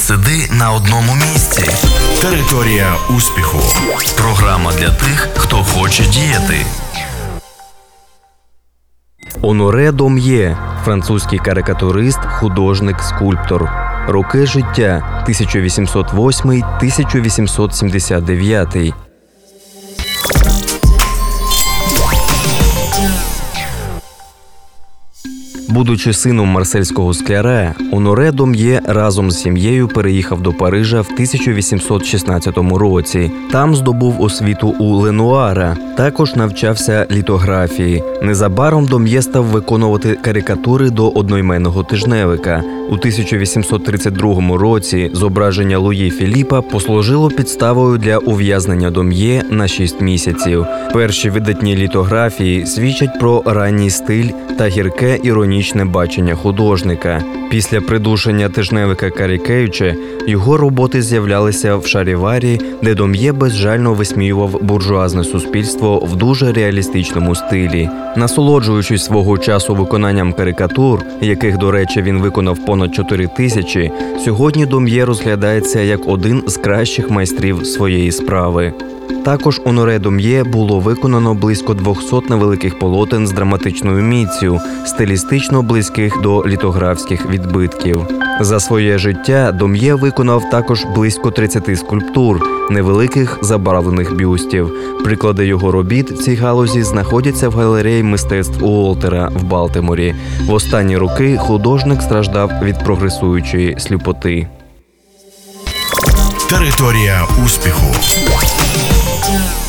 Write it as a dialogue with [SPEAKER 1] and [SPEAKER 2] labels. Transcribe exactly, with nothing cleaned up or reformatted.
[SPEAKER 1] сиди на одному місці.
[SPEAKER 2] Територія успіху.
[SPEAKER 1] Програма для тих, хто хоче діяти.
[SPEAKER 3] Оноре Дом'є – французький карикатурист, художник, скульптор. Роки життя – тисяча вісімсот восьмий - тисяча вісімсот сімдесят дев'ятий. Будучи сином марсельського скляра, Оноре Дом'є разом з сім'єю переїхав до Парижа в тисяча вісімсот шістнадцятому році. Там здобув освіту у Ленуара. Також навчався літографії. Незабаром Дом'є став виконувати карикатури до одноіменного тижневика. У тисяча вісімсот тридцять другому році зображення Луї Філіпа послужило підставою для ув'язнення Дом'є на шість місяців. Перші видатні літографії свідчать про ранній стиль та гірке іронічне бачення художника. Після придушення тижневика Карікевича його роботи з'являлися в Шаріварі, де Дом'є безжально висміював буржуазне суспільство в дуже реалістичному стилі. Насолоджуючись свого часу виконанням карикатур, яких, до речі, він виконав понад чотири тисячі, сьогодні Дом'є розглядається як один з кращих майстрів своєї справи. Також Оноре Дом'є було виконано близько двохсот невеликих полотен з драматичною міццю, стилістично близьких до літографських відбитків. За своє життя Дом'є виконав також близько тридцяти скульптур, невеликих забарвлених бюстів. Приклади його робіт в цій галузі знаходяться в галереї мистецтв Уолтера в Балтиморі. В останні роки художник страждав від прогресуючої сліпоти.
[SPEAKER 2] Територія успіху.
[SPEAKER 4] Yeah.